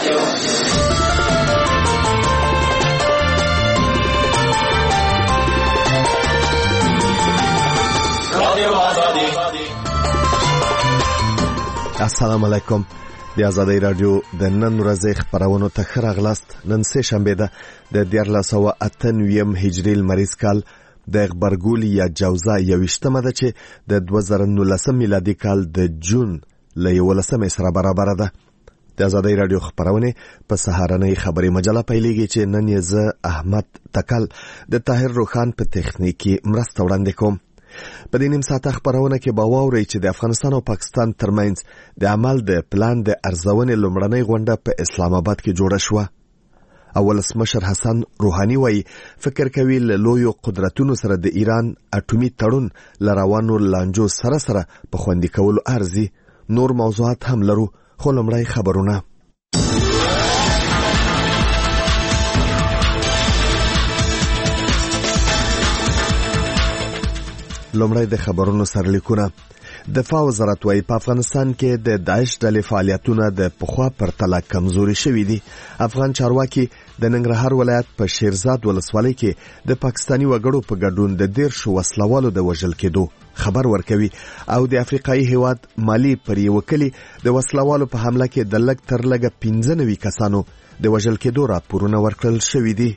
السلام علیکم. د آزادۍ رادیو د نن ورځې خبرونو ته ښه راغلاست. نن سه شنبه ده د 1498 هجري لمریز کال د غبرګول یا جوزا 21مه ده چې د 2019 میلادي کال د جون له 11 سره برابر ده. د آزادۍ رادیو خبرونه په سهارنۍ خبري مجله پیلېږي چې نن یې زه احمد تکل د طاهر روخان په تخنیکی مرسته وړاندې کوم. په دې نیم ساعته خبرونه کې به واورئ چې د افغانستان او پاکستان ترمنځ د عمل د پلان د ارزونې لومړنۍ غونډه په اسلام آباد کې جوړه شوه. ولسمشر حسن روحاني وایي فکر کوي له لویو قدرتونو سره د ایران اټومي تړون له روانو لانجو سره په خوندي کولو ارزي. نور موضوعات هم لرو، خو لومړی خبرونه. لومړی د خبرونو سرلیکونه. دفاع وزارت وايي په افغانستان کې د داعش ډلې فعالیتونه د پخوا پرتله کمزوري شوي دي. افغان چارواکي د ننګرهار ولایت په شیرزاد ولسوالۍ کې د پاکستاني وګړو په ګډون د 10 وسلوالو د وژل کېدو خبر ورکوي او د افریقایي هیواد مالی پر یو کلی د وسلوالو په حمله کې د لږ تر لږه 15 کسانو د وژل کېدو راپورونه ورکړل شوي دي.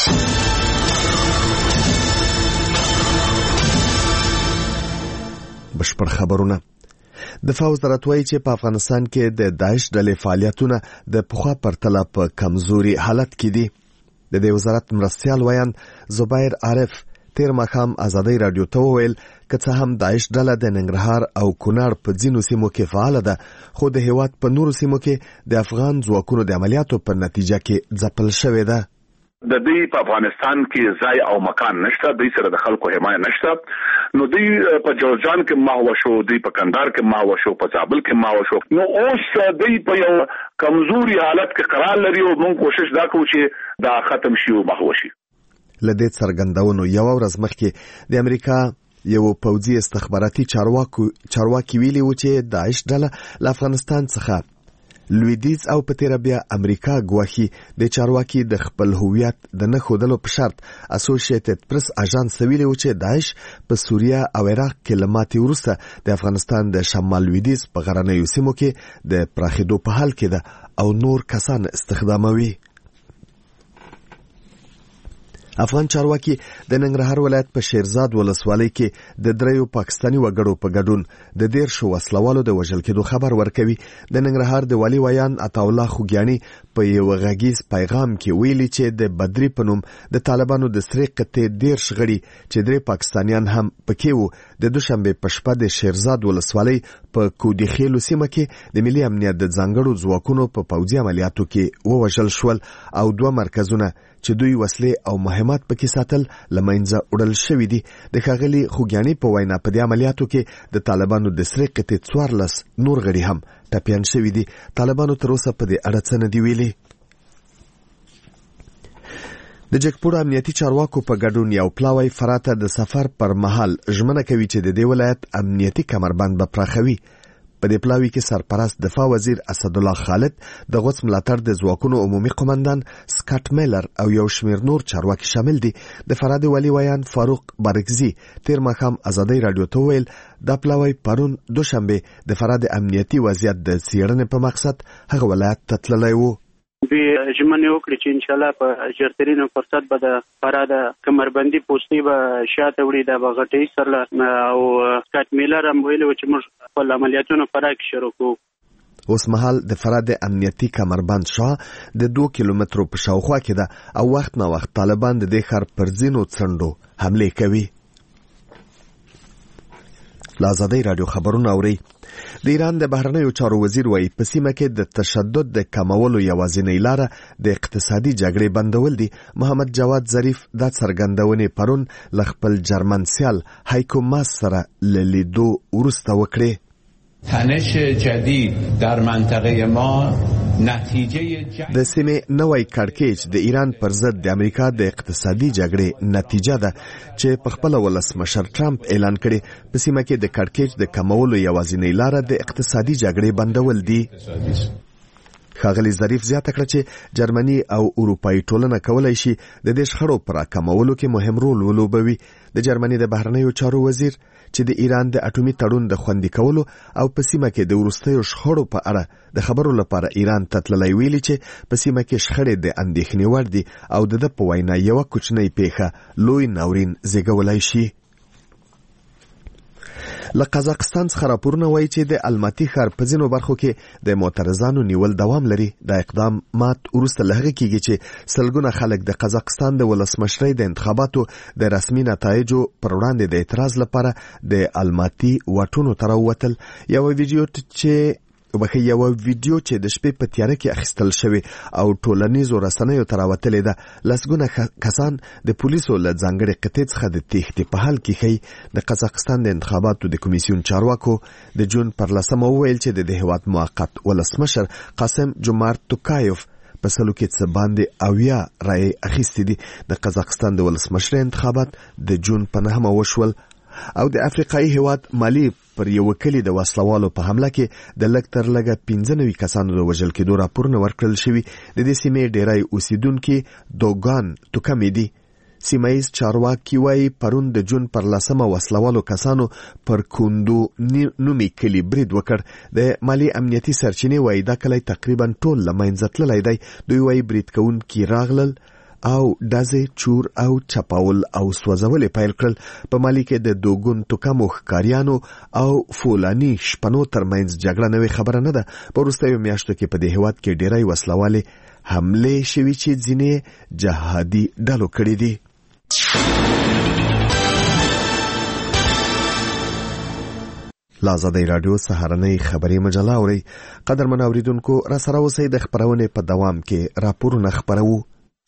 بشپړ خبرونه. دفاع وزارت وايي چې په افغانستان کې د داعش ډلې فعالیتونه د پخوا پرتله په کمزوري حالت کې دي. د دې وزارت مرستیال ویان زبیر عارف تیر ماښام آزادۍ رادیو ته وویل که څه هم داعش ډله د ننګرهار او کونړ په ځینو سیمو کې فعاله ده، خو د هیواد په نورو سیمو کې د افغان ځواکونو د عملیاتو په نتیجه کې ځپل شوې ده. د دې په افغانستان کې ځای او مکان نشته، د سره د خلکو حمایت نشته. نو دوی په جوزجان کې محو شو، دوی په کندهار کې محو شو، په زابل کې محو شو. نو اوس دوی په یو کمزوري حالت کې قرار لري او موږ کوشش دا کوو چې دا ختم شي او محو شي. لدې څرګندونو یو ورځ مخکې د امریکا یو پوځي استخباراتي چارواکي ویلي و چې داعش ډله له افغانستان څخه لویدیځ او په تیر بیا امریکا ګواهي د چارواکي د خپل هویت د نه ښودلو په شرط اسوسییټډ پریس اژانس ویلي و چې داعش په سوریه او عراق کې له ماتې وروسته د افغانستان د شمال لویدیځ په غرنیو سیمو کې د پراخېدو په حال کې ده او نور کسان استخداموي. افغان چارواکي د ننګرهار ولایت په شیرزاد ولسوالۍ کې د 3 پاکستاني وګړو په ګډون د 10 وسلوالو د وژل کېدو خبر ورکوي. د ننګرهار د والي ویان عطاالله خوګیاني په یو غږیز پیغام کې ویلي چې د بدري په نوم د طالبانو د سرې قطې 10 غړي چې 3 پاکستانیان هم پکې وو د دوشنبه په شپه د شیرزاد ولسوالۍ په کودي خېلو سیمه کې د ملي امنیت د ځانګړو ځواکونو په پوځي عملیاتو کې ووژل شول او 2 مرکزونه چې دوی وسلې او مهمات پکې ساتل لمنځه وړل شوي دي. د ښاغلي خوګیاني په وینا په دې عملیاتو کې د طالبانو د سرې قطې 14 نور غړي هم ټپیان شوي دي. طالبانو تر اوسه په دې اړه څه نه دي ویلي. د جګپور امنیتي چارواکو په ګډون یو پلاوی فراته د سفر پر مهال ژمنه کوي چې د دې ولایت امنیتي کمربند به پراخوي. په دې پلاوی کې سرپرست دفاع وزیر اسدالله خالد، د غوڅ ملاتړ د ځواکونو عمومي قومندان سکاټ میلر او یو شمیر نور چارواکي شامل دي. د فراد والی ویان فاروق بارکزي تیر ماښام آزادۍ رادیو ته ویل دا پلاوی پرون دوشنبه د فراد امنیتي وضعیت د څېړنې په مقصد هغه ولایت ته تللی و. دوی ژمنې وکړې چې انشاءالله په ژرترینو فرصت به د فراد کمربندي پوستې به شاته وړي، دا به غټۍ سره او سکاټ میلر هم ویلي و چې موږ خپل عملیاتونه فراه کې شروع کوو. اوس مهال د فراد امنیتي کمربند شاه د 2 کیلومترو په شاوخوا کې ده او وخت نا وخت طالبان د دې ښار پر ځینو څنډو حملې کوي. له آزادۍ رادیو خبرونه اورئ. د ایران د بهرنیو چارو وزیر وایي په سیمه کې د تشدد د کمولو یوازینۍ لاره د اقتصادي جګړې بندول دي. محمد جواد ظریف دا څرګندونې پرون له خپل جرمن سیال هایکو ماس سره له لیدو وروسته وکړې. تنش جدید در منطقه ما د سیمې نوی کړکېچ د ایران پر ضد د امریکا د اقتصادي جګړې نتیجه ده چې په خپل ولسمشر ټرمپ اعلان کړي په سیمه کې د کړکېچ د کمولو یوازینۍ لاره د اقتصادي جګړې بندول دي. ښاغلي ظریف زیاته کړه چې جرمني او اروپایي ټولنه کولای شي د دې شخړو پر راکمولو کې مهم رول ولوبوي. د جرمني د بهرنیو چارو وزیر چې د ایران د اټومي تړون د خوندي کولو او په سیمه کې د وروستیو شخړو په اړه د خبرو لپاره ایران ته تللی ویلي چې په سیمه کې شخړې د اندېښنې وړ دي او د په وینا یوه کوچنۍ پیښه لوی ناورین زیږولی شي. له قزاقستان څخه راپورونه وایي چې د الماتي ښار په ځینو برخو کې د معترضانو نیول دوام لري. دا اقدامات وروسته له هغې کېږي چې سلګونه خلک د قزاقستان د ولسمشرۍ د انتخاباتو د رسمي نتایجو پر وړاندې د اعتراض لپاره د الماتي واټونو ته راووتل. یوه ویډیو چې د شپې په تیاره کې اخیستل شوی او ټولنیزو رسنیو ته راوتلې ده لسګونه کسان د پولیسو له ځانګړې قطعې څخه د تېښتې په حال کې ښیي. د قزاقستان د انتخاباتو د کمیسیون چارواکو د جون پر 10 وویل چې د هېواد موقت ولسمشر قاسم جومارت توکایف په سلو کې څه باندې 80 رایې اخیستې دي. د قزاقستان د ولسمشر انتخابات د جون په 9 وشول او د افریقایي هېواد مالي پر یو کلی د وسلوالو په حمله کې د لږ تر لږه 95 کسانو د وژل کېدو راپورونه ورکړل شوي. د دې سیمې ډیری اوسیدونکي دوګان توکمې دي. سیمایز چارواکي وایي پرون د جون پر 10 وسلوالو کسانو پر کوندو نومي کلی برید وکړ. د مالي امنیتي سرچینې وایي دا کلی تقریبا ټول له منځه تللی دی. دوی وایي برید کوونکي راغلل او ډزې چور او چپاول او سوځول پیل کړل. په مالي کې د دوګون توکمو ښکاریانو او فولاني شپنو ترمنځ جګړه نوې خبره نه ده. په وروستیو میاشتو کې په دې هېواد کې ډیری وسلوالې حملې شوي چې ځینې جهادي ډلو کړي دي. لازادی رادیو سهارنۍ خبري مجله اوري. قدرمن اوریدونکو را سره اوسئ. د خبرونې په دوام کې راپورونه خپروو.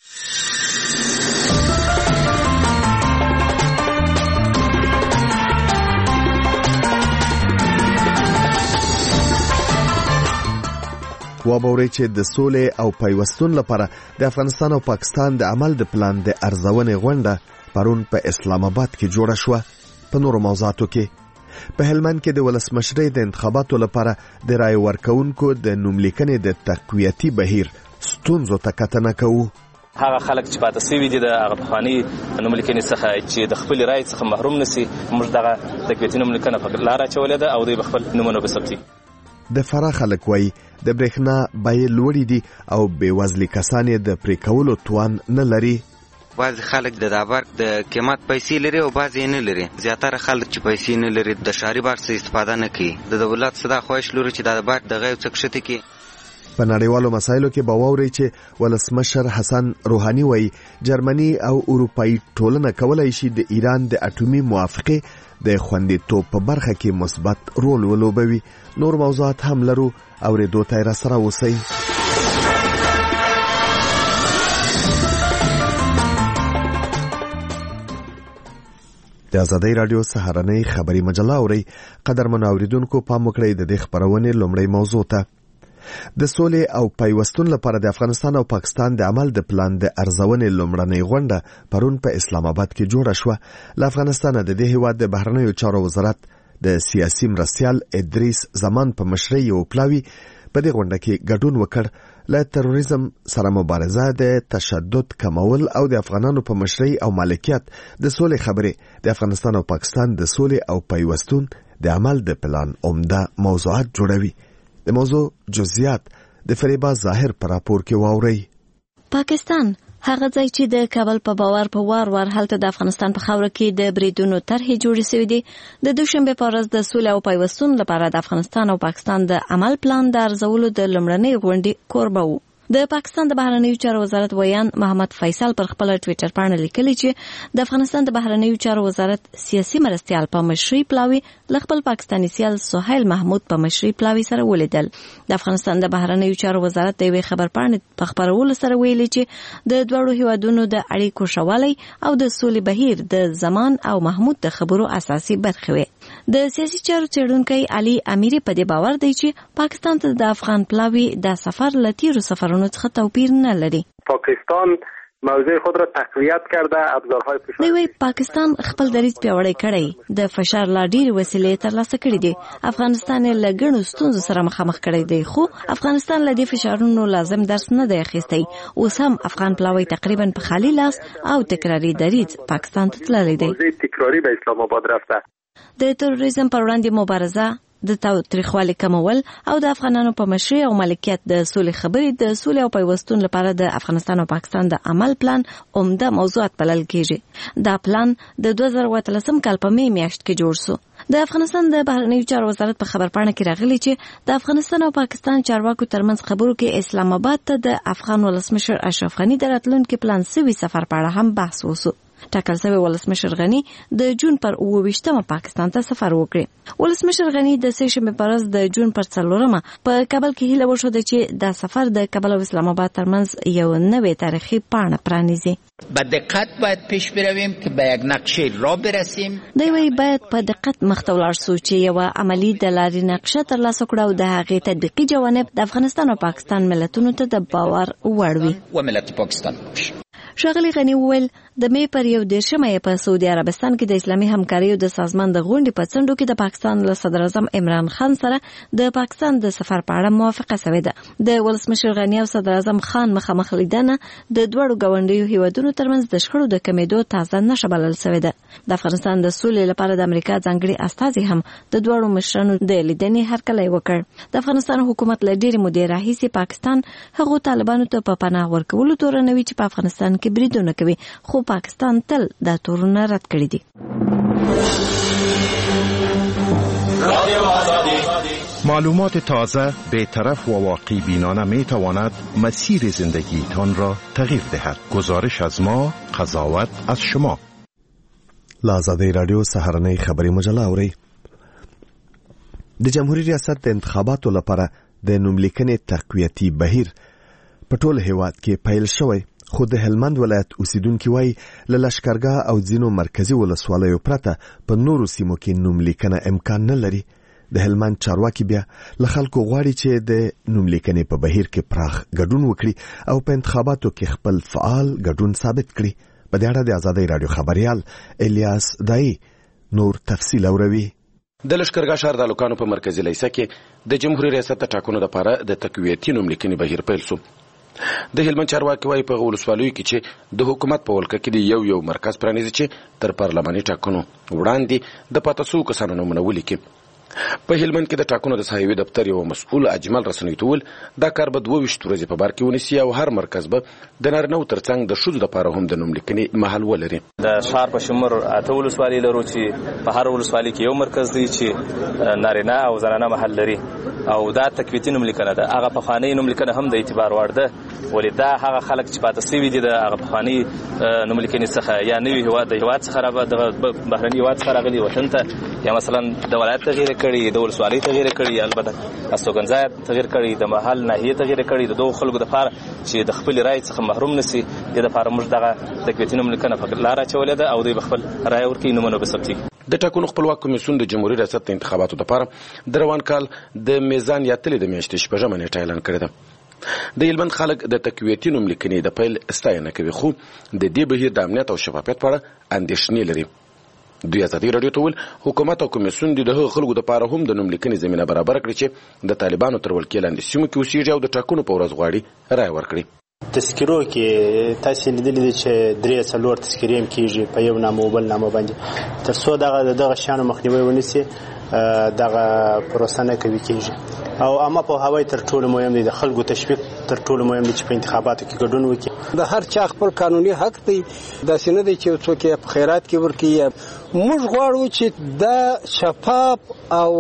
وابوري چې د سولې او پیوستون لپاره د افغانستان او پاکستان د عمل د پلان د ارزونې غونډه پرون په اسلام آباد کې جوړه شوه. په نورو موضوعاتو کې په هلمند کې د ولسمشرۍ د انتخاباتو لپاره د رای ورکوونکو د نوملیکنې د تقویتي بهیر ستونزو ته کتنه کوو. هغه خلک چې پاتې سوي دي د هغه پخواني نوملیکنې څخه چې د خپل رای څخه محروم نشي موږ دغه تقویتي نوملیکنه په لاره اچولې ده او دوی به خپل نومونه بثبتي. د فراه خلک وایي د برېښنا بیې لوړې دي او بېوزلي کسان یې د پرې کولو توان نه لري. بعض خلک د برق د قیمت پیسې لري او بعض یې نه لري. زیاتره خلک چې پیسې نه لري د ښاري برق څخه استفاده نه کوي. د دولت څخه دا خواهش لري چې د برق د غیو څخه کښته کړي. په نړیوالو مسایلو کې به واورئ چې ولسمشر حسن روحاني وایي جرمني او اروپایي ټولنه کولای شي د ایران د اټومي موافقې د خوندیتوب په برخه کې مثبت رول ولوبوي. نور موضوعات هم لرو. اورېدو ته را سره اوسئ. د آزادۍ رادیو سهارنۍ خبري مجله اورئ. قدرمن اوریدونکو پام وکړئ د دې خبرونې لومړی موضوع ته. د سولې او پیوستون لپاره د افغانستان او پاکستان د عمل د پلان د ارزونې لومړنۍ غونډه پرون په اسلام آباد کې جوړه شوه. له افغانستان د دې هېواد د بهرنیو چارو وزارت د سیاسي مرستیال ادریس زمان په مشرۍ یو پلاوي په دې غونډه کې ګډون وکړ. له تروریزم سره مبارزه، د تشدد کمول او د افغانانو په مشرۍ او مالکیت د سولې خبرې د افغانستان او پاکستان د سولې او پیوستون د عمل د پلان عمده موضوعات جوړوي. د موضوع جزئیات د فریبا ظاهر پر راپور کې واوري. پاکستان هغه ځای چې د کابل په باور په وار هلته د افغانستان په خاوره کې د بریدونو طرحې جوړې شوې دي. د دوشنبه په ورځ د سولې او پیوستون لپاره د افغانستان او پاکستان د عمل پلان د ارزولو د لومړنۍ غونډې کوربه وو. د پاکستان د بهرنیو چارو وزارت ویان محمد فیصل پر خپل ټوئیټر باندې لیکلي چې د افغانستان د بهرنیو چارو وزارت سیاسي مرستیال په مشرۍ پلاوي ل خپل پاکستاني سیال سهیل محمود په مشرۍ پلاوي سره ولیدل. د افغانستان د بهرنیو چارو وزارت د یوې خبر پاڼې په خبرولو سره ویلي چې د دوړو هیوادونو د اړیکو شوالي او د سولې بهیر د زمان او محمود د خبرو اساسي برخه وي. د سیاسي چارو څېړونکی علي امیری په دې باور دی چې پاکستان ته د افغان پلاوي د سفر لتیرو سفرونو څخه توپیر نه لري. پاکستان موضع خود را تقویت کرده، ابزارهای فشار. دوی پاکستان خپل دریځ پیاوړی کړی، د فشار لا ډېرې وسیلې ترلاسه کړې دي. افغانستان یې له ګڼو ستونزو سره مخامخ کړی دی، خو افغانستان له دې فشارونو لازم درس نه دی اخیستی. اوس هم افغان پلاوی تقریبا په خالي لاس او تکراري دریځ پاکستان ته تللی دی. تکراری به اسلام آباد رفته. د تروریزم پر وړاندې مبارزه، د تاوتریخوالي کمول او د افغانانو په مشرۍ او مالکیت د سولې خبرې د سولې او پیوستون لپاره د افغانستان او پاکستان د عمل پلان عمده موضوعات بلل کېږي. دا پلان د 2013 کال په می میاشت کې جوړ شو. د افغانستان د بهرنیو چارو وزارت په خبرپاڼه کې راغلي چې د افغانستان او پاکستان چارواکو ترمنځ خبرو کې اسلام آباد ته د افغان ولسمشر اشرف غني د راتلونکي پلان سوي سفر په اړه هم بحث وشو. ټاکل شوی ولسمشر غني د جون پر 28 پاکستان ته سفر وکړي. ولسمشر غني د سه شنبه پر ورځ د جون پر 4 په کابل کې هیله وشوده چې دا سفر د کابل او اسلام آباد ترمنځ یو نوې تاریخي پاڼه پرانیزي. با دقت باید پیش برویم که به یک نقشه را برسیم. دوی باید په دقت مخته ولاړ شو چې یو عملی د لارې نقشه ترلاسه کړو او د هغې تطبیقي جوانب د افغانستان او پاکستان ملتونو ته د باور وړ وي. و ملت پاکستان ښاغلي غني وویل د می پر 11 په سعودي عربستان کې د اسلامي همکارۍ د سازمان د غونډې په څنډو کې د پاکستان له صدر اعظم عمران خان سره د پاکستان د سفر په اړه موافقه شوې ده. د ولسمشر غني او صدر اعظم خان مخامخ لیدنه د دوړو غونډیو هیوادونو ترمنځ د شخړو د کمیدو تازه نښه بلل شوې ده. د افغانستان د سولې لپاره د امریکا ځانګړي استازي هم د دوړو مشرانو د لیدنې هرکلی وکړ. د افغانستان حکومت له ډېرې مودې راهیسې پاکستان هغو طالبانو ته په پناه ورکولو تورنوي چې په افغانستان کې بریدونه کوي، خو پاکستان تل دا تورونه رد کړي دي. معلومات تازه، بی‌طرف و واقعی بینانه می تواند مسیر زندگیتان را تغییر دهد. گزارش از ما، قضاوت از شما. لازادی رادیو سهارنۍ خبری مجله اوري. د جمهوریت ریاست د انتخاباتو لپاره د نوملیکنې تقویتي بهیر په ټول هیواد کې پیل شوی، خو د هلمند ولایت اوسیدونکو وايي له لشکرګاه او ځینو مرکزی ولسوالیو پرته په نورو سیمو کې نوملیکنه امکان نه لري. د هلمند چارواکي بیا له خلکو غواړي چې د نوملیکنې په بهیر کې پراخ ګډون وکړي او په انتخاباتو کې خپل فعال ګډون ثابت کړي. په دې اړه د آزادۍ رادیو خبريال الیاس دای نور تفصیل اوروي. د لشکرګاه شهر د لوکانو په مرکزی لیسه کې د جمهوریت ریاست ټاکنو لپاره د تقویتي نوملیکنې بهیر پیل شو. د هلمند چارواکي وايي په ولسوالیو کې چې د حکومت په ولکه کې یو مرکز پرانیزي چې تر پارلماني ټاکنو وړاندې د پاتاسو کسانو نومونه ولیکي. په هلمند کې د ټاکنو د صحیوي دفتر یو مسؤل اجمل رسنۍ تول دا کار به 22 ورځې په بار کې ونیسي او هر مرکز به د نارینه‌و ترڅنګ د ښځو لپاره هم د نوملیکنې محل ولري. د شهر په شمول اته ولسوالۍ لرو چې په هر ولسوالۍ کې یو مرکز دی چې نارینه او زنانه محل لري او دا تقویتي نوملیکنه ده. هغه پخوانۍ نوملیکنه هم د اعتبار وړ ده، ولې دا هغه خلک چې پاتې شوي دي د هغه پخوانۍ نوملیکنې څخه یا نوي هیواد څخه بهرني هیواد څخه راغلي وطن ته، یا مثلا د ولایت تغییر کړي، د ولسوالۍ تغییر کړي، البته استوګنځای تغییر کړي، د محل ناحیه تغییر کړي. د دوه خلکو د لپاره چې د خپل رائے څخه محروم نشي، د لپاره موږ دغه تقویتي نوملیکنه په لار اچولې ده او دوی خپل رائے ورکړي، نومونه به ثبتېږي. د ټاکنو خپلواک کمیسیون د جمهوریت ریاست د انتخاباتو لپاره د روان کال د میزان یا تلې د میاشتې شپږمه نیټه اعلان کړې ده. د هلمند خلک د تقویتي نوملیکنې د پیل ستاینه کوي، خو د دې بهیر د امنیت او شفافیت په اړه اندېښنې لري. دوی ازادي رادیو ته ویل حکومت او کمیسیون د هغو خلکو لپاره هم د نوملیکنې زمینه برابر کړي چې د طالبانو تر ولکې لاندې سیمو کې اوسېږي او د ټاکنو په ورځ غواړي رایه ورکړي. تذکرو کې تاسو لیدلې دي چې 3 تذکرې هم کیږي په یو نامه او بل نامه باندې، تر څو دغه شانو مخنیوي ونیسي دغه پروسه نه کوي کیږي. او اما په هوای تر ټولو مهم دی د خلکو تشویق تر ټولو مهم دی چې په انتخاباتو کې ګډون وکړي. د هر چا خپل قانوني حق دی، دا سینه دی چې څوک په خیرات کې ورکړي. موږ غواړو چې دا شفاف او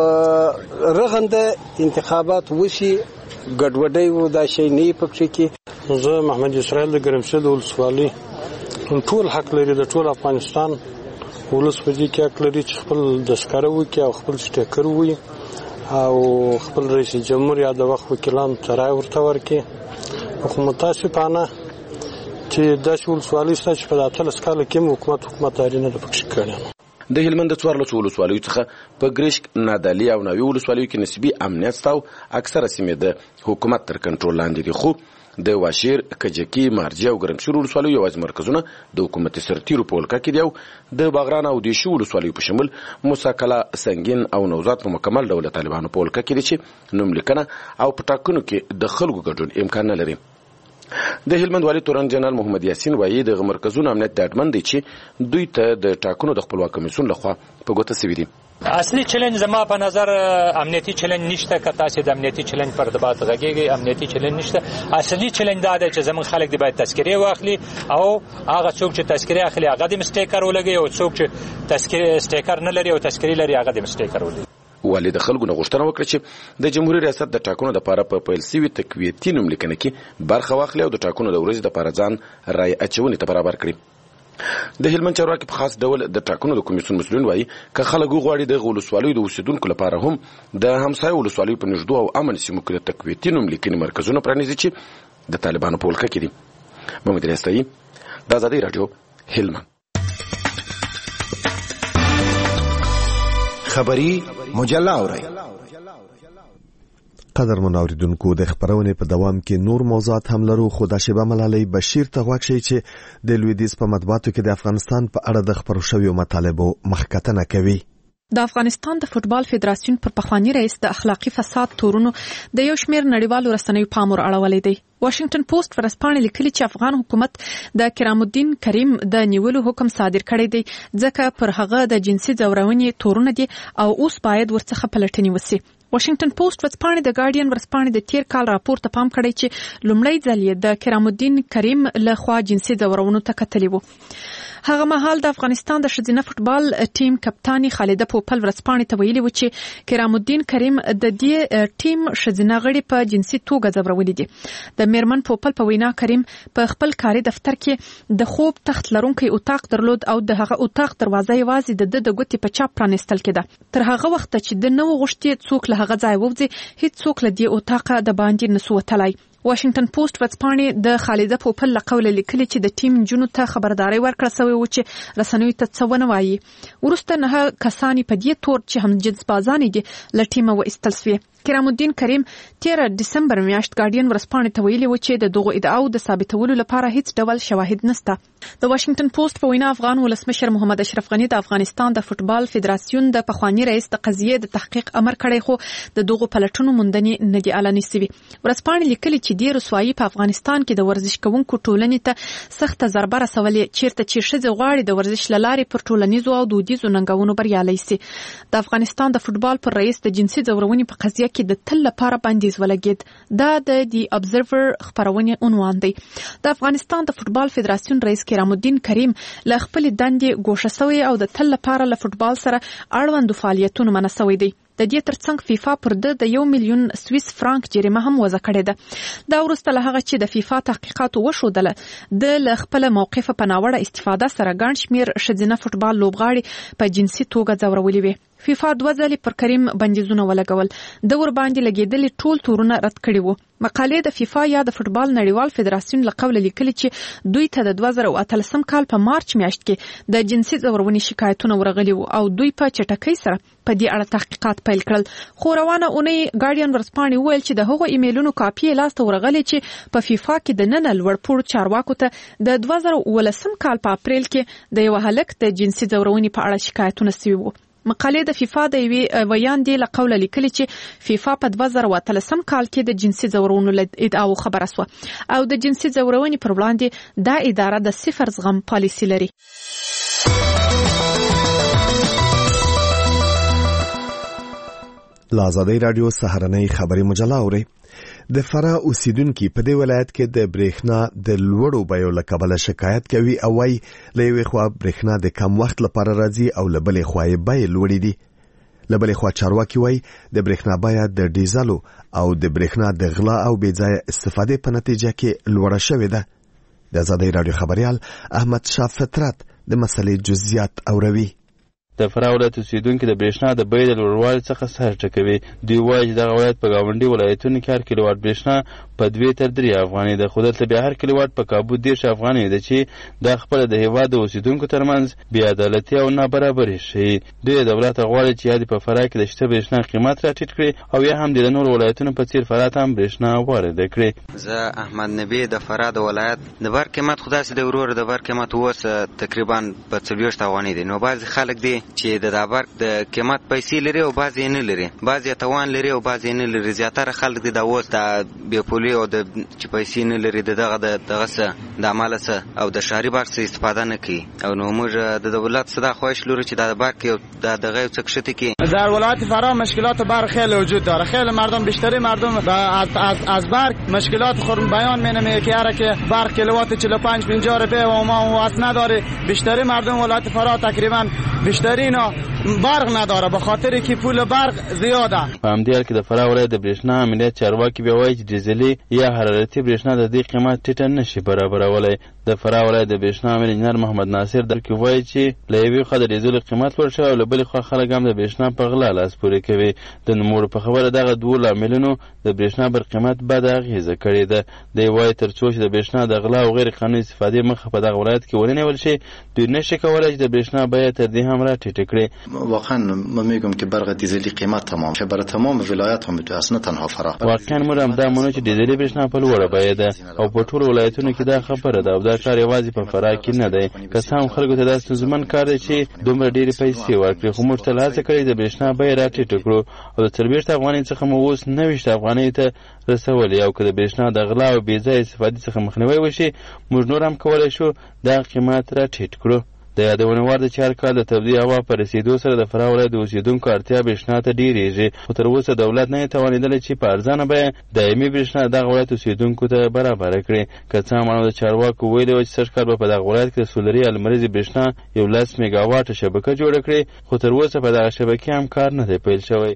رغنده انتخابات وشي، ګډوډي و دا شی نه پکې کې. زه محمد اسرائیل د ګرمسل ولسوالۍ ټول حق لري، د ټول افغانستان ولس په دې کې حق لري چې خپل دستکاره وکړي او خپل سټیکر وي او خپل رئیس جمهور یا د وخت وکیلان ته رایه ورته ورکړي. خو متاسفانه چې داسې ولسوالۍ شته چې په 13 کال کې حکومت داري نه ده پکې کړې. د هلمند 14 ولسوالیو څخه په ګریشک، نادعلي او ناوی ولسوالیو کې نسبي امنیت شته او اکثره سیمې د حکومت تر کنټرول لاندې دي، خو د واشیر، کجکی، مارجه او ګرمسیر ولسوالیو یوازې مرکزونه د حکومت سرتیرو په ولکه کې دي او د باغران او دیشو ولسوالیو په شمول موسی، سنگین او نوزاد په مکمل ډول طالبانو په ولکه کې دي چې نوملیکنه او په ټاکنو کې د خلکو ګډون امکان نه لري. د هلمند والي تورن جنرال محمد یاسین وایي د مرکزونو امنیت ډاډمن دی چې دوی ته د ټاکنو د خپلواک کمیسیون لخوا په ګوته سوي دي. اصلي چیلنج زما په نظر امنیتي چیلنج نشته، که تاسو د امنیتي چیلنج پر دبات غږیږي، امنیتي چیلنج نشته. اصلي چیلنج دا دی چې زموږ خلک د باید تذکره واخلي او هغه څوک چې تذکره اخلي هغه د مسټیکر ولګي او څوک چې تذکره سټیکر نه لري او تذکره لري هغه د مسټیکر ولګي. والي د خلکو نه غوښتنه وکړه چې د جمهوریت ریاست د ټاکنو لپاره په پیل شوي تقویتي نوملیکنه کې برخه واخلي او د ټاکنو د ورځې لپاره ځان رای اچونې ته برابر کړي. د هلمند چارواکي په خاص ډول د ټاکنو د کمیسیون مسؤلین وایي که خلک وغواړي د ولسوالیو د اوسیدونکو لپاره هم د همسایه ولسوالیو په نږدو او امن سیمو کې د تقویتي نوملیکنې مرکزونه پرانیزي چې د طالبانو په ولکه کې دي. محمد ریاستایي، د ازادۍ راډیو، هلمند. خبری مجله اورئ. قدر منوریدونکو د خبرونې په دوام کې نور موضوعات هم لرو، خو د شیبه ملالۍ بشیر ته غوږ شئ چې د لویدیځ په مطبوعاتو کې د افغانستان په اړه د خپرو شویو مطالبو مخکتنه کوي. د افغانستان د فوتبال فدراسیون پر پخوانی رئیس د اخلاقی فساد تورونو د یو شمېر نړیوالو رسنیو پام ور اړولی دی. واشنگټن پوسټ ورځپاڼې لیکلي چې افغان حکومت د کرام الدین کریم د نیولو حکم صادر کړی دی ځکه پر هغه د جنسي ځورونې تورونه دي او اوس باید ورڅخه پلټنې وشي. واشنگټن پوسټ ورځپاڼې د ګارډین ورځپاڼې د تیر کال راپور ته پام کړی چې لومړی ځل یې د کرام الدین کریم له خوا جنسي ځورونو ته کتلي وو. هغه مهال د افغانستان د ښځینه فوتبال ټیم کپتانی خالده پوپل ورځپاڼې ته ویلي و چې کرام الدین کریم د دې ټیم ښځینه غړي په جنسي توګه ځورولي دي. د میرمن پوپل په وینا کریم په خپل کاري دفتر کې د خوب تخت لرونکی اتاق درلود او د هغه اتاق دروازه یوازې د ګوتې په چاپ پرانیستل کېده. تر هغه وخت چې د نو غوښتي څوک له هغه ځای ووځي، هیڅ څوک له دې اتاقه د باندې نسو وتلای. واشنگټن پوسټ ورځپاڼې د خالده پوپل له قوله لیکلي چې د ټیم جنونو ته خبرداري ورکړه سوې و چې رسنیو ته څه ونه وایي. وروسته 9 کسان په دې تور چې هم جنس بازانې دي له ټیمه وایستل شوي. کرام الدین کریم 13 دسمبر میاشت ګارډین ورځپاڼې ته ویلي و چې د دغو ادعاو د ثابتولو لپاره هیڅ ډول شواهد نشته. د واشنگټن پوسټ په وینا افغان ولسمشر محمد اشرف غنی د افغانستان د فوتبال فدراسیون د پخوانی رئیس د قضیې د تحقیق امر کړی، خو د دغو پلټونو موندنې نه دي اعلان شوي. ورځپاڼې لیکلي چې د رسوایی په افغانستان کې د ورزش کوونکو ټولنې ته سخت ضربه رسولې، چیرته چې ښځې غواړي د ورزش لارې پر ټولنیزو او دودیزو ننګونو بریالۍ سي. د افغانستان د فوتبال پر رئیس د جنسي ځورونې په قضیه کې د تل لپاره بندیز ولګید. دا د دی ابزرور خبرونې عنوان دی. د افغانستان د فوتبال فدراسیون رئیس کرام الدین کریم له خپل دندې ګوښه شوی او د تل لپاره له فوتبال سره اړوند فعالیتونو منع شوی دی. د دې ترڅنګ فیفا پر د 1 میلیون سویس فرانک جریمه هم وضع کړې ده. دا وروسته له هغه چې د فیفا تحقیقات وشودله د خپل موقف په ناوړه استفاده سره ګڼ شمېر ښځینه فوتبال لوبغاړي په جنسي توګه ځورولې وي. فیفا 2 ځلې پر کریم بندیزونه ولګول. د ور باندې لګیدلي ټول تورونه رد کړي وو. مقالې د فیفا یا د فوتبال نړیوال فدراسیون له قوله لیکلي چې دوی ته د 2018 کال په مارچ میاشت کې د جنسي ځورونې شکایتونه ورغلي وو او دوی په چټکۍ سره په دې اړه تحقیقات پیل کړل. خو روانه اونۍ ګارډین ورځپاڼې وویل چې د هغو ایمیلونو کاپي لاس ته ورغلي چې په فیفا کې د نن لوړپوړو چارواکو ته د 2019 کال په اپریل کې د یو هلک د جنسي ځورونې په اړه شکایتونه شوي وو. مقالې د فیفا د یوې ویاندې له قوله لیکلي چې فیفا په 2018 کال کې د جنسي ځورونو له ادعاو خبره شوه او د جنسي ځورونې پر وړاندې دا اداره د صفر زغم پالیسي لري. له ازادۍ راډیو سهارنۍ خبري مجله اورئ. د فراه اوسیدونکي په دې ولایت کې د برېښنا د لوړو بیو له کبله شکایت کوي او وايي له یوې خوا برېښنا د کم وخت لپاره راځي او له بلې خوا یې بیې لوړې دي. له بلې خوا چارواکي وايي د برېښنا بیه د ډیزلو او د برېښنا د غلا او بې ځایه استفادې په نتیجه کې لوړه شوې ده. د ازادۍ راډیو خبریال احمد شاه فطرت د مسلې جزئیات اوروي. د فراه ولایت اوسیدونکي د برېښنا د بیې د لوړوالي څخه سر ټکوي. دوی وایي چې دغه ولایت په ګاونډي ولایتونو کې هر کیلووات برېښنا په 2 تر 3 افغانۍ ده، خو دلته بیا هر کیلوواټ په کابو 10 افغانۍ ده چې دا خپله د هېواد د اوسېدونکو ترمنځ بېعدالتي او نابرابري ښیي. دوی دولت غواړي چې یا د په فراه کې د شته برېښنا قیمت راټیټ کړي او یا هم د نورو ولایتونو په څېر فراه ته هم برېښنا وارده کړي. زه احمد نبی د فراه د ولایت د بر قیمت خو داسې د ورور د بر قیمت اوس تقریبا په 40 افغانۍ دی. نو بعضې خلک دی چې د برق د قیمت پیسې لري او بعضې یې نه لري، بعضې یې توان لري او بعضې یې نه لري. زیاتره خلک دی دا اوس د بېپولي او د چې پیسې نه لري د دغه څه د عمله څه او د شهري برق څه استفاده نه کوي. او نو موږ د دولت څه دا خواهش لرو چې د برق یو دغه یو څه کښته کړي. در ولایت فراه مشکلات برق خیلی وجود داره. خیلی مردم بیشتری مردم از برق مشکلات خود بیان می‌نمه که هر که برق کیلووات 45 50 روپیه و ما واسه نداره. بیشتری مردم ولایت فراه تقریبا بیشتری اینا برق نداره به خاطر که پول برق زیاده. په همدې حال کې د فراه ولایت د برېښنا امنیت چارواکي بیا وایي چې ډیزلي یا حرارتي برېښنا د دې قیمت ټیټه نشي برابرولی. د فراه ولایت د برېښنا امیر انجینر محمد ناصر درکې وایي چې له یوې خوا د ډیزلو قیمت لوړ شوی او له بلې خوا خلک هم د برېښنا په غلا لاس پورې کوي. د نوموړو په خبره دغه دوو لاملونو د برېښنا پر قیمت بده اغېزه کړې ده. دی وایي تر څو چې د برېښنا د غلا او غیر قانوني استفادې مخه په دغه ولایت کې ونیول شي، دوی نشي کولی چې د برېښنا بیه تر دې هم راټیټه کړي. واقعا ما میگم که برق دیزلی قیمت تمام شه برای تمام ولایت هم میتونه، نه تنها فراه. واقعا موږ هم دا منو چې دیزلي برېښنا په لوړه بیه ده او په ټولو ولایتونو کې دا خبره ده او دا کار یوازې په فراه کې نه دی. که څه هم خلکو ته دا ستونزمن کار دی چې دومره ډېرې پیسې ورکړي، خو موږ تل هڅه کړې د برېښنا بیه راټیټه کړو او د 40 افغانۍ څخه مو اوس 90 افغانۍ ته رسولې. او که د برېښنا د غلا او بې ځایه استفادې څخه مخنیوی وشي، موږ نور هم کولی شو دا قیمت راټیټ کړو. د یادونه وړ ده چې هر کال د تودې هوا په رسېدو سره د فراه ولایت د اوسېدونکو اړتیا برېښنا ته ډېرېږي، خو تر اوسه دولت نه یې توانېدلی چې په ارزانه بیه دایمي برېښنا دغه ولایت اوسېدونکو ته برابره کړي. که څه هم د چارواکو ویلي وه چې سږ کال به په دغه ولایت کې د سولري المریزې برېښنا 11 میګاواټه شبکه جوړه کړي، خو تر اوسه په دغه شبکې هم کار نه دی پیل شوی.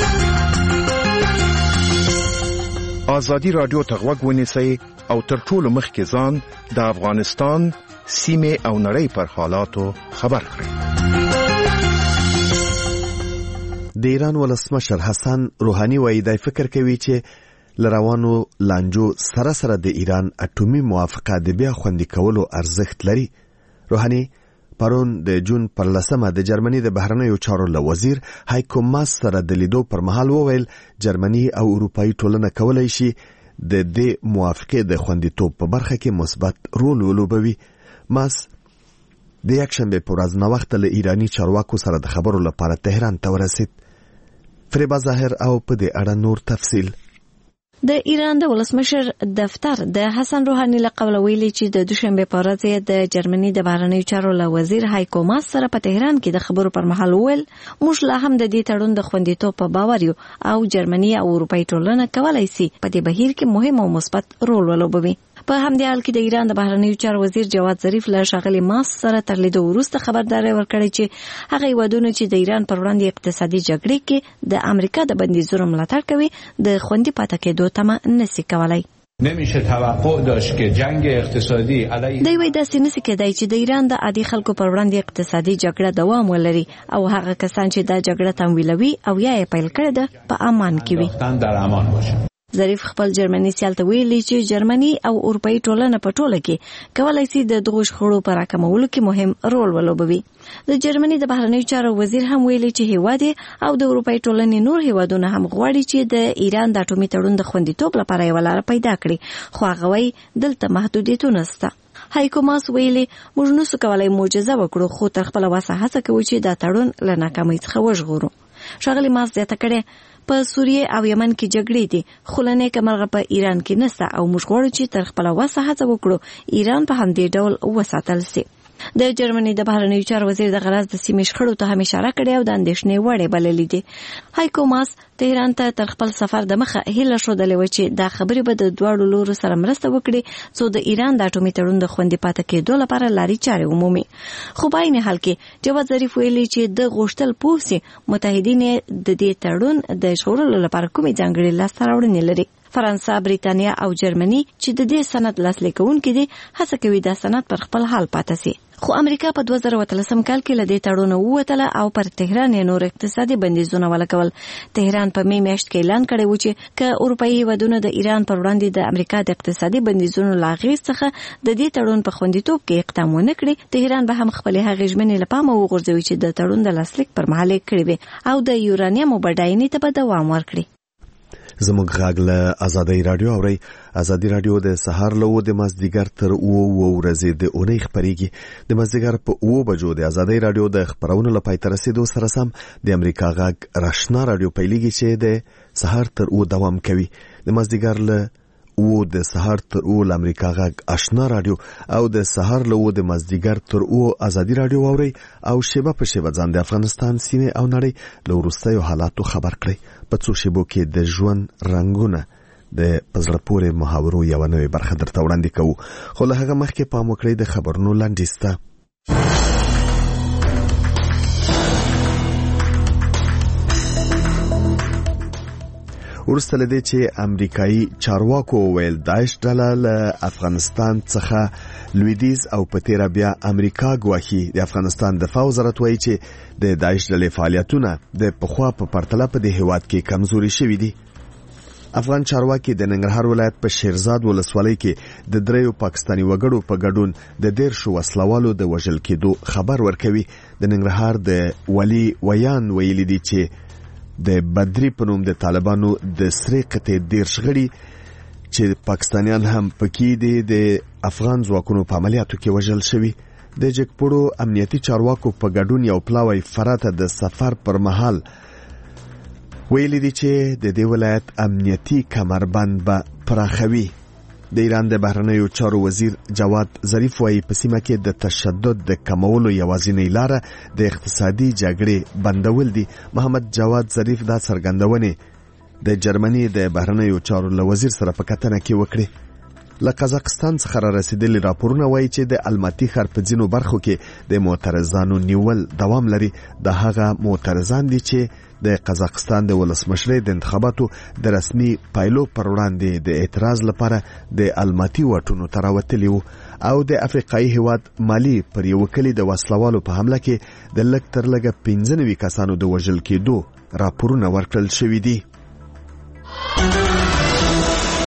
ازادي راډیو ته غوږ ونیسئ او تر ټولو مخکې ځان د افغانستان سیمه او نړۍ پر حالاتو خبر کړئ. د ایران ولسمشر حسن روحاني وایي دی فکر کوي چې لروانو لانجو سره سره د ایران اټومي موافقه د بیا خوندي کولو ارزښت لري. روحاني پرون د جون پر 10 د جرمني د بهرنیو چارو له وزیر هایکو ماس سره د لیدو پر مهال وویل جرمني او اروپایي ټولنه کولای شي د دې موافقه د خوندیتوب په برخه کې مثبت رول ولوبوي. ماس د یکشنبه پر ورځ نوښت له ایرانی چارواکو سره د خبرو لپاره تهران ته ورسید. فریبا ظاهر او په دې اړه نور تفصیل. د ایران د ولسمشر دفتر د حسن روحاني له قبل ویلي چې د دوشنبه په ورځ د جرمني د بهرنیو چارو له وزیر هایکو ماس سره په تهران کې د خبرو پر مهال وویل موږ لا هم د دې تړون د خوندیتوب په باور یو او جرمني او اروپایي ټولنه کولای شي په دې بهیر کې مهم او مثبت رول ولوبوي. په همدې حال کې د ایران د بهرنیو چارو وزیر جواد ظریف له ښاغلي ماس سره تر لیدو وروسته خبرداری ورکړی چې هغه هیوادونه چې د ایران پر وړاندې اقتصادي جګړې کې د امریکا د بندیزونو ملاتړ کوي د خوندي پاتې کېدو تمه نشي کولای. نمیشه توقع داشت که جنگ اقتصادی علیه دوی داسې نشي کېدای چې د ایران د عادي خلکو پر وړاندې اقتصادي جګړه دوام ولري او هغه کسان چې دا جګړه تمویلوي او یا یې پیل کړې ده په امان کې وي. در امان باشه. ظریف خپل جرمني سیال ته ویلي چې جرمني او اروپایي ټولنه په ټوله کې کولای شي د دغو شخړو په راکمولو کې مهم رول ولوبوي. د جرمني د بهرنیو چارو وزیر هم ویلي چې هیواد او د اروپایي ټولنې نور هیوادونه هم غواړي چې د ایران د اټومي تړون د خوندیتوب لپاره یو لار پیدا کړي، خو هغه وايي دلته محدودیتونه شته. هایکو ماس ویلي موږ نشو کولای معجزه وکړو، خو تر خپله وسه هڅه کوو چې دا تړون له ناکامۍ څخه وژغورو. ښاغلي ماس زیاته کړې په سوریه او یمن کې جګړې دي، خو له نیکه مرغه په ایران کې نشته او موږ غواړو چې تر خپله وسه هڅه وکړو ایران په همدې ډول وساتل شي. د جرمني د بهرنیو چارو وزیر د غرض د سیمې شخړو ته هم اشاره کړې او د اندېښنې وړ بللې دي. هایکو ماس تهران ته تر خپل سفر د مخه هیله ښودلې وه چې دا خبرې به د دواړو لورو سره مرسته وکړي څو د ایران د اټومي تړون د خوندي پاتې کېدو لپاره لارې چارې ومومي. خو په عین حال کې جواد ظریف ویلي چې د غوښتل پوه سي متحدین د دې تړون د ژغورلو لپاره کومې ځانګړې لاسته راوړنې لري. فرانسه، بریتانیا او جرمني چې د دې سند لاسلیک کوونکي دي هڅه کوي دا سند پر خپل حال پاتې شي. خو امریکا په 2013 کال کې له دې تړون ووتله او پر تهران یې نور اقتصادي بندیزونه ولګول. تهران په می میاشت کې اعلان کړی و چې که اروپایي هیوادونه د ایران پر وړاندې د امریکا د اقتصادي بندیزونو له اغېز څخه د دې تړون په خوندیتوب کې اقدام ونه کړي، تهران به هم خپلې هغې ژمنې له پامه وغورځوي چې د تړون د لاسلیک پر مهال یې کړې وي او د یورانیمو بډاینې ته به دوام ورکړي. زموږ غږ له ازادي رادیو اوري. ازادي رادیو د سهار له د مازدیګر تر 9 ورځې د اونۍ خبريږي. د مازدیګر په 9 بجو د ازادي رادیو د خبرونو لپاره تر رسیدو سره سم د امریکا غږ راشنا رادیو پیلېږي چې د سهار تر 9 دوام کوي. د مازدیګر له او د سهار تر 9 د امریکا غږ آشنا رادیو او د سهار له د مازدیګر تر 9 ازادي رادیو اوري او شیبه په شیبه ځان د افغانستان سیمه او نړۍ له وروستیو حالاتو خبر کړي. په څو شیبو کې د ژوند رنگونه د پزړه پورې محاورو یو نوې برخه درته وړاندې کوو، خو له هغه مخکې پام وکړئ د خبرونو لنډیز ته. ورسته لدې چې امریکایي چارواکو ویل داعش ډله له افغانستان څخه لویدیز او په تیره بیا امریکا ګواهي د افغانستان دفاع وزارت وایي چې د داعش ډلې فعالیتونه د پخوا په پرتله په دې هیواد کې کمزوري شوي دي. افغان چارواکي د ننګرهار ولایت په شیرزاد ولسوالۍ کې د 3 پاکستاني وګړو په ګډون د 10 وسلوالو د وژل کېدو خبر ورکوي. د ننګرهار د ولی ویان ویلي دي چې د بدری په نوم د طالبانو د سری قطې 10 غړي چې پاکستانیان هم پکې دي د افغان ځواکونو په عملیاتو کې وژل شوي. د جګپړو امنیتي چارواکو په ګډون یو پلاوی فرات د سفر پر مهال ویلي دي چې د دې ولایت امنیتي کمربند به پراخوي. د ایران د بهرنیو چارو وزیر جواد ظریف وايي په سیمه کې د تشدد د کمولو یوازینۍ لاره د اقتصادي جګړې بندول دي. محمد جواد ظریف دا څرګندونه د جرمني د بهرنیو چارو له وزیر سره په کتنه کې وکړه. له قزاقستان څخه را رسیدلي راپورونه وایي چې د الماتي ښار په ځینو برخو کې د معترضانو نیول دوام لري. د هغه معترضان دي چې د قزاقستان د ولسمشرۍ د انتخاباتو د رسمي پایلو پر وړاندې د اعتراض لپاره د الماتي واټونو ته راوتلي وو او د افریقایي هیواد مالی پر یو کلی د وسلوالو په حمله کې د لږ تر لږه 15 کسانو د وژل کېدو راپورونه ورکړل شوي دي.